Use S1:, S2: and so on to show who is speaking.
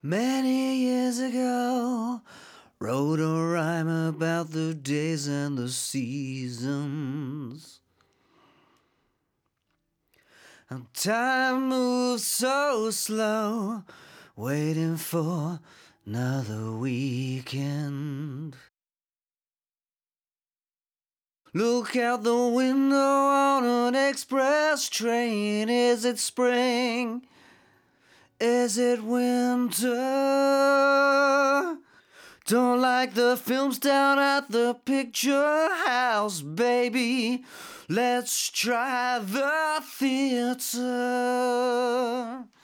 S1: Many years ago, wrote a rhyme about the days and the seasons. And time moves so slow, waiting for another weekend. Look out the window on an express train. Is it spring? Is it winter? Don't like the films down at the picture house, baby. Let's try the theater.